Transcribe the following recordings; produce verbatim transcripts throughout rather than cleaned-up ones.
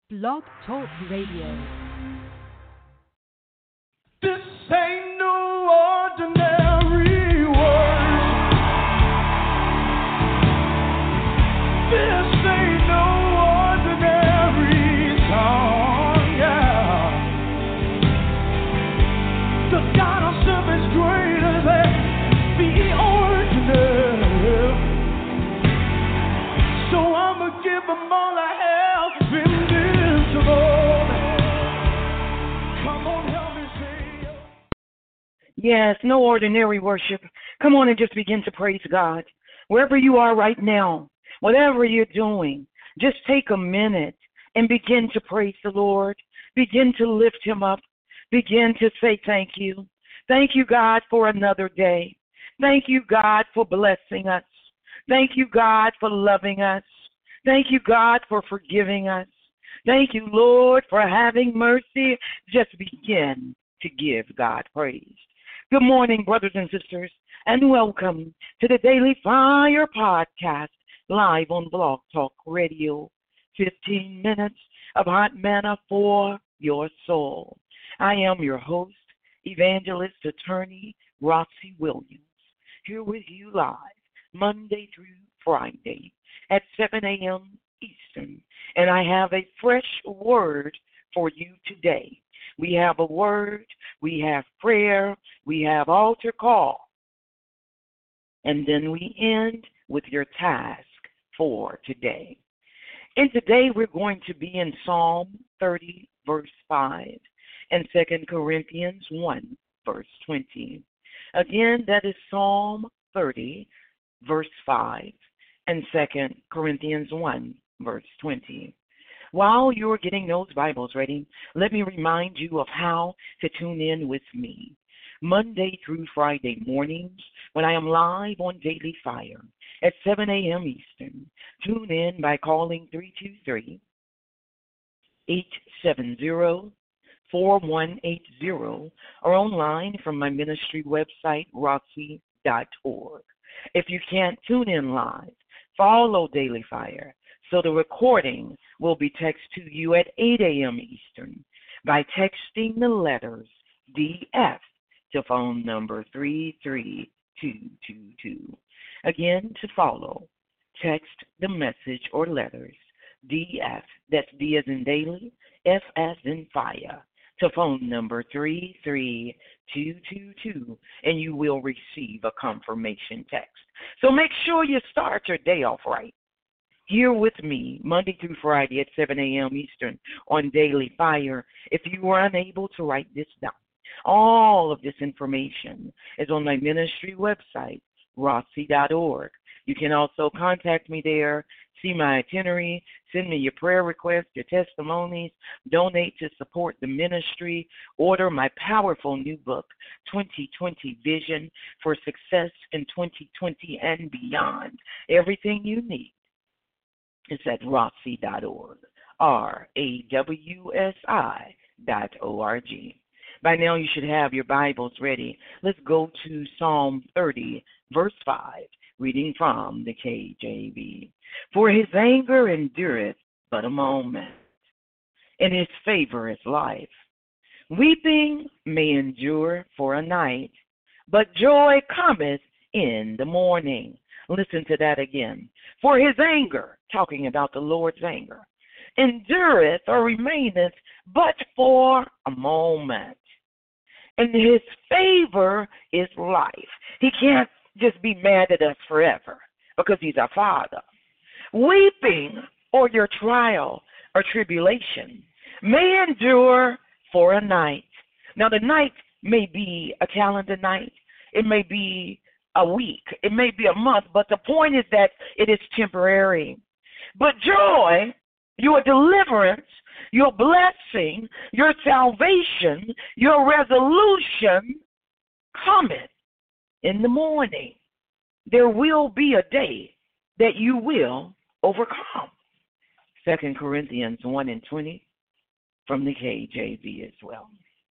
Blog Talk Radio. This ain't no ordinary world. This ain't no ordinary song, yeah. The God of serve is greater than the ordinary. So I'ma give them all I have been visible. Yes, no ordinary worship. Come on and just begin to praise God. Wherever you are right now, whatever you're doing, just take a minute and begin to praise the Lord. Begin to lift him up. Begin to say thank you. Thank you, God, for another day. Thank you, God, for blessing us. Thank you, God, for loving us. Thank you, God, for forgiving us. Thank you, Lord, for having mercy. Just begin to give God praise. Good morning, brothers and sisters, and welcome to the Daily Fire Podcast, live on Blog Talk Radio. fifteen minutes of hot manna for your soul. I am your host, evangelist, attorney, Roxy Williams, here with you live, Monday through Friday at seven a.m. Eastern, and I have a fresh word for you today. We have a word, we have prayer, we have altar call, and then we end with your task for today. And today we're going to be in Psalm thirty, verse five, and Second Corinthians one, verse twenty. Again, that is Psalm thirty, verse five, and Second Corinthians one, verse twenty. While you're getting those Bibles ready, let me remind you of how to tune in with me. Monday through Friday mornings when I am live on Daily Fire at seven a.m. Eastern. Tune in by calling three two three, eight seven zero, four one eight zero or online from my ministry website, roxy dot org. If you can't tune in live, follow Daily Fire so the recording will be texted to you at eight a.m. Eastern by texting the letters D F to phone number three three two two two. Again, to follow, text the message or letters D F, that's D as in daily, F as in fire, to phone number three three two two two, and you will receive a confirmation text. So make sure you start your day off right. Here with me, Monday through Friday at seven a.m. Eastern on Daily Fire. If you are unable to write this down, all of this information is on my ministry website, roxy dot org. You can also contact me there, see my itinerary, send me your prayer requests, your testimonies, donate to support the ministry, order my powerful new book, twenty twenty Vision for Success in twenty twenty and Beyond. Everything you need is at roxy dot org, R A W S I dot O R G. By now you should have your Bibles ready. Let's go to Psalm thirty, verse five, reading from the K J V. For his anger endureth but a moment, and his favor is life. Weeping may endure for a night, but joy cometh in the morning. Listen to that again. For his anger, talking about the Lord's anger, endureth or remaineth but for a moment. And his favor is life. He can't just be mad at us forever because he's our Father. Weeping or your trial or tribulation may endure for a night. Now the night may be a calendar night. It may be a week. It may be a month. But the point is that it is temporary. But joy, your deliverance, your blessing, your salvation, your resolution cometh in the morning. There will be a day that you will overcome. Second Corinthians one and twenty from the K J V as well.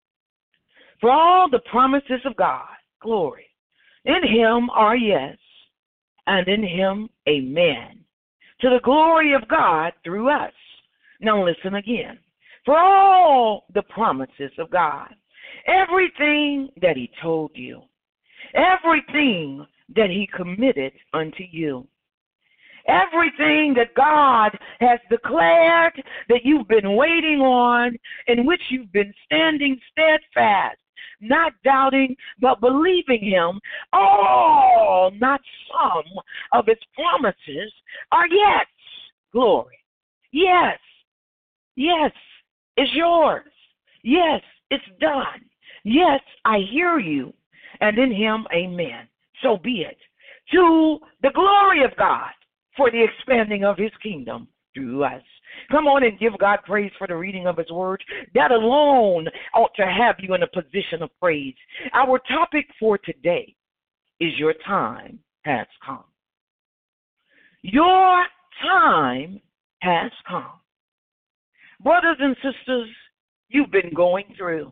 For all the promises of God, glory, in him are yes, and in him amen, to the glory of God through us. Now listen again. For all the promises of God, everything that he told you, everything that he committed unto you, everything that God has declared that you've been waiting on, in which you've been standing steadfast, not doubting, but believing him, all, not some of his promises are yes. Glory. Yes. Yes. It's yours. Yes. It's done. Yes. I hear you. And in him, amen. So be it. To the glory of God for the expanding of his kingdom through us. Come on and give God praise for the reading of his word. That alone ought to have you in a position of praise. Our topic for today is your time has come. Your time has come. Brothers and sisters, you've been going through.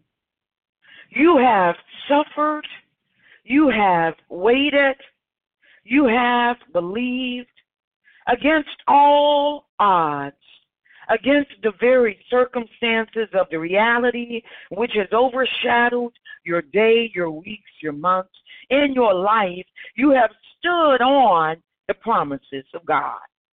You have suffered. You have waited. You have believed against all odds, against the very circumstances of the reality which has overshadowed your day, your weeks, your months, in your life. You have stood on the promises of God.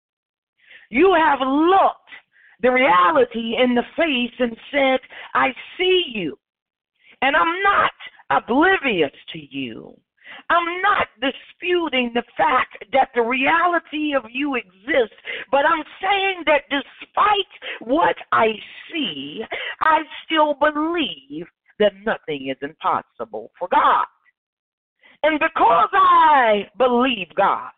You have looked the reality in the face and said, I see you, and I'm not oblivious to you. I'm not disputing the fact that the reality of you exists, but I'm saying that despite what I see, I still believe that nothing is impossible for God. And because I believe God,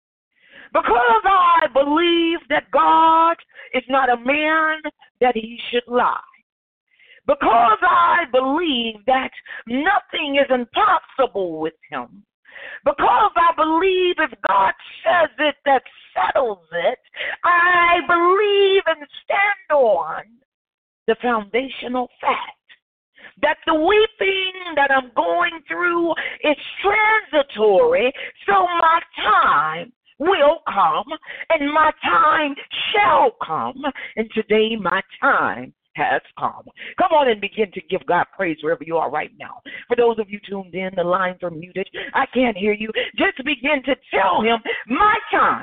because I believe that God is not a man that he should lie, because I believe that nothing is impossible with him, because I believe if God says it, that settles it, I believe and stand on the foundational fact that the weeping that I'm going through is transitory, so my time will come, and my time shall come, and today my time has come. Come on and begin to give God praise wherever you are right now. For those of you tuned in, the lines are muted. I can't hear you. Just begin to tell him, my time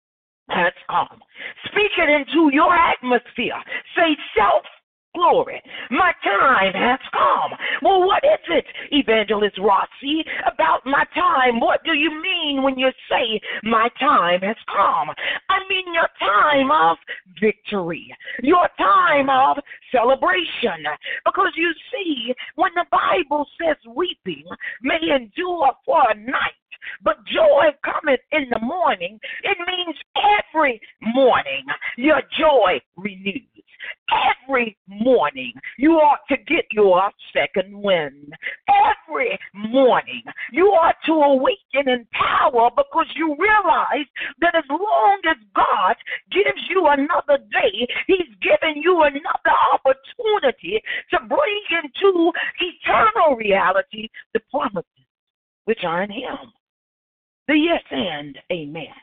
has come. Speak it into your atmosphere. Say, self glory, my time has come. Well, what is it, Evangelist Rossi, about my time? What do you mean when you say my time has come? I mean your time of victory, your time of celebration. Because you see, when the Bible says weeping may endure for a night, but joy cometh in the morning, it means every morning your joy renews. Every morning, you ought to get your second wind. Every morning, you ought to awaken in power because you realize that as long as God gives you another day, he's given you another opportunity to bring into eternal reality the promises which are in him. The yes and amen.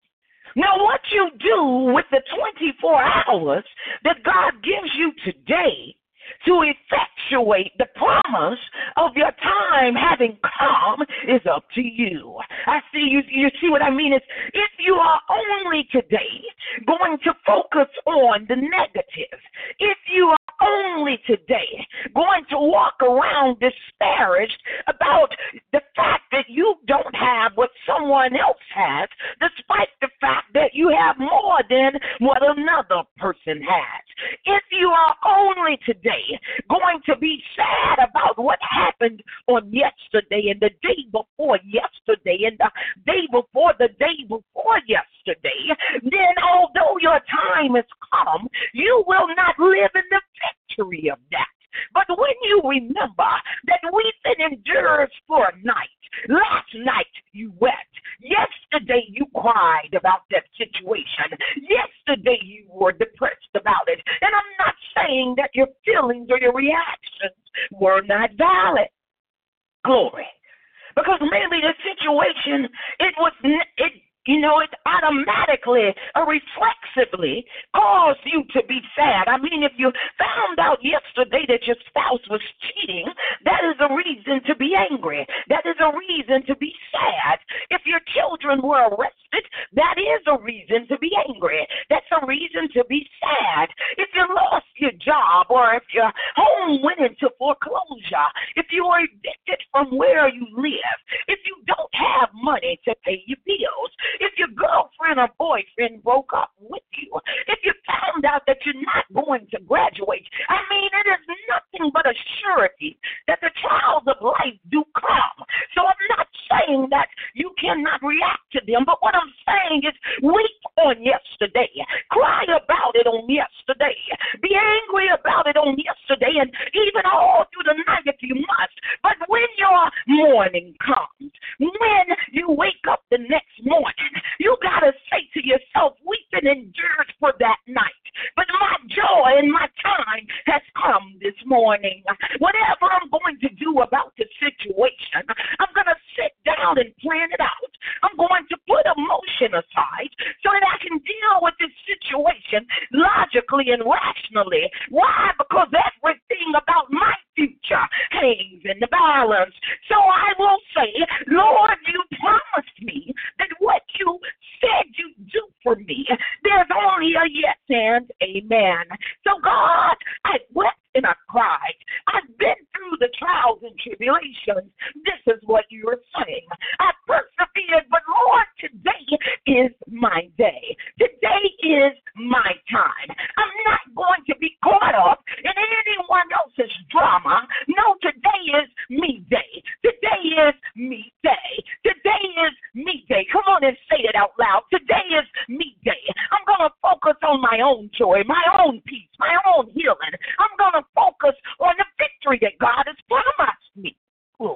Now, what you do with the twenty-four hours that God gives you today to effectuate the promise of your time having come is up to you. I see you. You see what I mean? Is if you are only today going to focus on the negative, if you are only today going to walk around disparaged about the fact that you don't have what someone else has, despite the fact that you have more than what another person has. If you are only today going to be sad about what happened on yesterday and the day before yesterday and the day before the day before yesterday, then although your time has come, you will not live in the victory of that. But when you remember that weeping endures for a night, last night you wept, yesterday you cried about that situation, yesterday you were depressed about it, and I'm not saying that your feelings or your reactions were not valid. Glory. Because maybe the situation, it was, it you know, it automatically or reflexively cause you to be sad. I mean, if you found out yesterday that your spouse was cheating, that is a reason to be angry. That is a reason to be sad. If your children were arrested, that is a reason to be angry. That's a reason to be sad. If you lost your job or if your home went into foreclosure, if you were evicted from where you live, if you don't have money to pay your bills, if your girlfriend or boyfriend broke up with you, if you found out that you're not going to graduate, I mean, it is nothing but a surety that the trials of life do come. So I'm not saying that you cannot react to them, but what I'm saying is weep on yesterday, cry about it on yesterday, be angry about it on yesterday, and even all through the night if you must. But when your morning comes, when you wake up the next morning, you got to say to yourself, weeping endures for that night, but my joy and my time has come this morning. Whatever I'm going to do about the situation, I'm going to sit down and plan it out. I'm going to put emotion aside so that I can deal with this situation logically and rationally. Why? Because everything about my future hangs in the balance. So I will say, Lord, you promised me that what you said you'd do for me, there's only a yes and amen. So God, I wept and I cried. I've been through the trials and tribulations. This is what you're saying. I persevered, but Lord, today is my day. Today is my time. I'm not going to be caught up in anyone else's drama. No, today is me day. Today is me day. Today is me day. Come on and say it out loud. Today is me day. I'm going to focus on my own joy, my own peace, my own healing. I'm going to focus on the victory that God has promised me. Glory.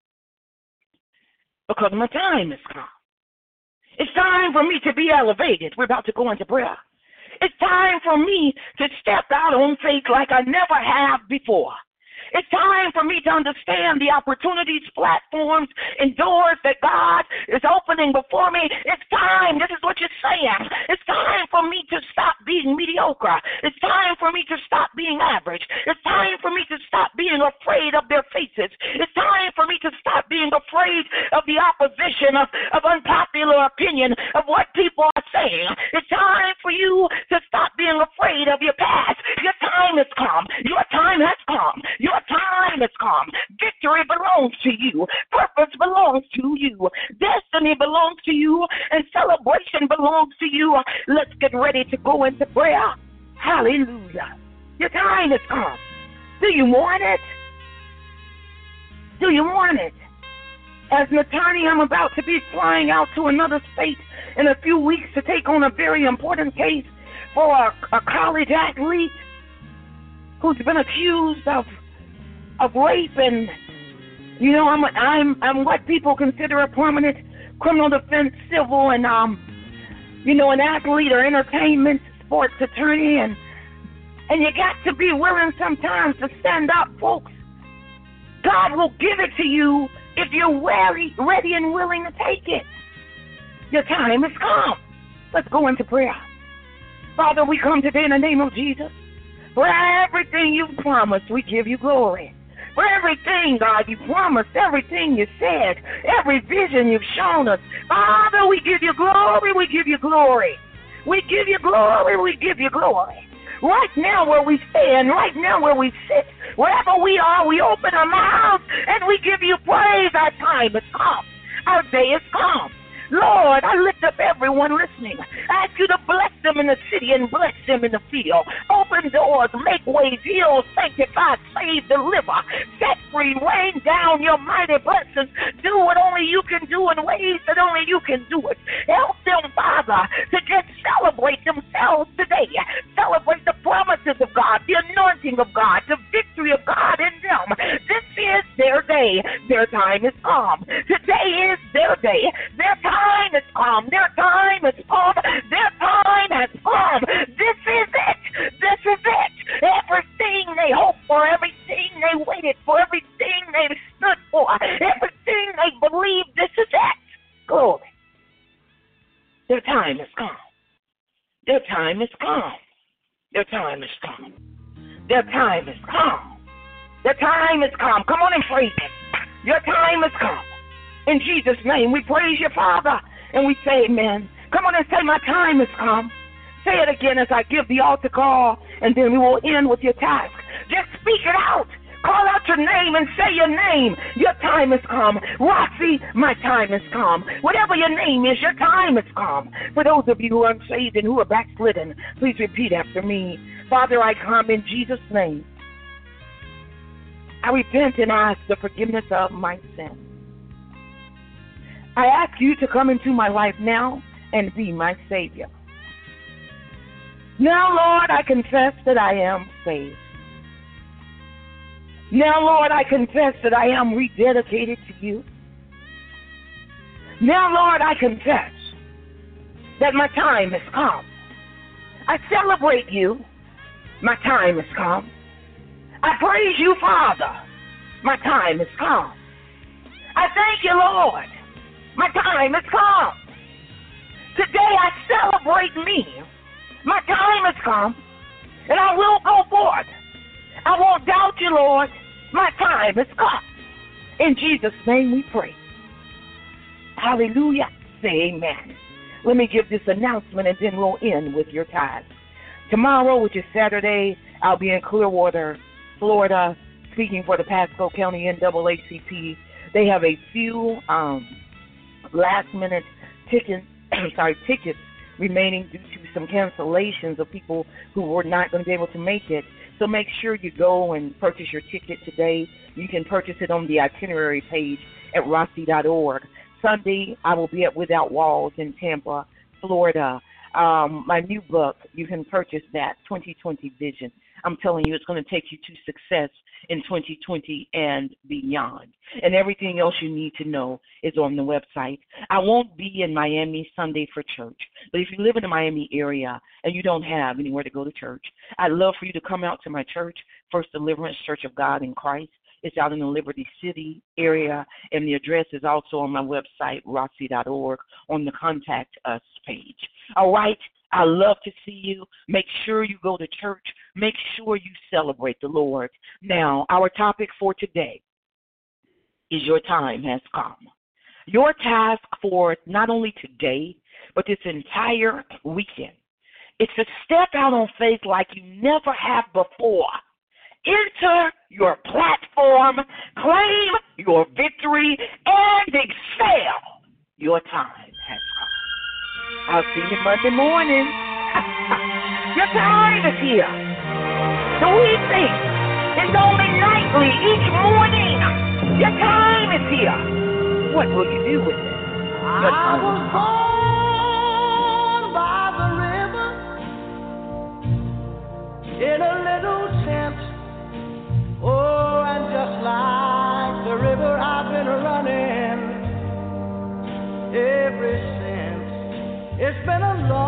Because my time has come. It's time for me to be elevated. We're about to go into prayer. It's time for me to step out on faith like I never have before. It's time for me to understand the opportunities, platforms, and doors that God is opening before me. It's time. This is what you're saying. It's time for me to stop being mediocre. It's time for me to stop being average. It's time for me to stop being afraid of their faces. It's time for me to stop being afraid of the opposition, of, of unpopular opinion, of what people are saying. It's time for you to stop being afraid of your past. Your time has come. Your time has come. Your time has come. Victory belongs to you. Purpose belongs to you. Destiny belongs to you. And celebration belongs to you. Let's get ready to go into prayer. Hallelujah. Your time has come. Do you want it? Do you want it? As Natani, I'm about to be flying out to another state in a few weeks to take on a very important case for a, a college athlete who's been accused of of rape, and you know I'm I'm I'm what people consider a prominent criminal defense civil and um you know an athlete or entertainment sports attorney, and and you got to be willing sometimes to stand up, folks. God will give it to you if you're ready, ready and willing to take it. Your time has come. Let's go into prayer. Father, we come today in the name of Jesus. For everything you've promised, we give you glory. For everything, God, you promised, everything you said, every vision you've shown us. Father, we give you glory, we give you glory. We give you glory, we give you glory. Right now where we stand, right now where we sit, wherever we are, we open our mouths and we give you praise. Our time has come. Our day has come. Lord, I lift up everyone listening. I ask you to bless them in the city and bless them in the field. Open doors, make ways, heal, sanctify, save, deliver, set free, rain down your mighty blessings. Do what only you can do in ways that only you can do it. Help them, Father, to just celebrate themselves today. Celebrate the promises of God, the anointing of God, the victory of God in them. This is their day. Their time is come. Today is their day. Their time time has come. Their time has come. Their time has come. This is it. This is it. Everything they hoped for, everything they waited for, everything they stood for, everything they believed, this is it. Glory. Your time has come. Their time has come. Their time has come. Come on and praise Him. Your time has come. In Jesus' name, we praise you, Father, and we say amen. Come on and say, my time has come. Say it again as I give the altar call, and then we will end with your task. Just speak it out. Call out your name and say your name. Your time has come. Roxy, my time has come. Whatever your name is, your time has come. For those of you who are unsaved and who are backslidden, please repeat after me. Father, I come in Jesus' name. I repent and ask the forgiveness of my sin. I ask you to come into my life now and be my Savior. Now, Lord, I confess that I am saved. Now, Lord, I confess that I am rededicated to you. Now, Lord, I confess that my time has come. I celebrate you. My time has come. I praise you, Father. My time has come. I thank you, Lord. My time has come. Today I celebrate me. My time has come, and I will go forth. I won't doubt you, Lord. My time has come. In Jesus' name we pray. Hallelujah. Say amen. Let me give this announcement, and then we'll end with your tithes. Tomorrow, which is Saturday, I'll be in Clearwater, Florida, speaking for the Pasco County N double A C P. They have a few um, last-minute tickets, sorry, tickets remaining due to some cancellations of people who were not going to be able to make it. So make sure you go and purchase your ticket today. You can purchase it on the itinerary page at rossi dot org. Sunday, I will be at Without Walls in Tampa, Florida. Um, my new book, you can purchase that, twenty twenty Vision. I'm telling you, it's going to take you to success in twenty twenty and beyond. And everything else you need to know is on the website. I won't be in Miami Sunday for church, but if you live in the Miami area and you don't have anywhere to go to church, I'd love for you to come out to my church, First Deliverance Church of God in Christ. It's out in the Liberty City area, and the address is also on my website, rossi dot org, on the Contact Us page. All right? I love to see you. Make sure you go to church. Make sure you celebrate the Lord. Now, our topic for today is your time has come. Your task for not only today, but this entire weekend, it's to step out on faith like you never have before. Enter your platform, claim your victory, and excel. Your time has come. I'll see you Monday morning. Your time is here. The weeping is only nightly each morning. Your time is here. What will you do with it? Your time I was born by the river in a little tent. Oh, and just like the river, I've been running ever since. It's been a long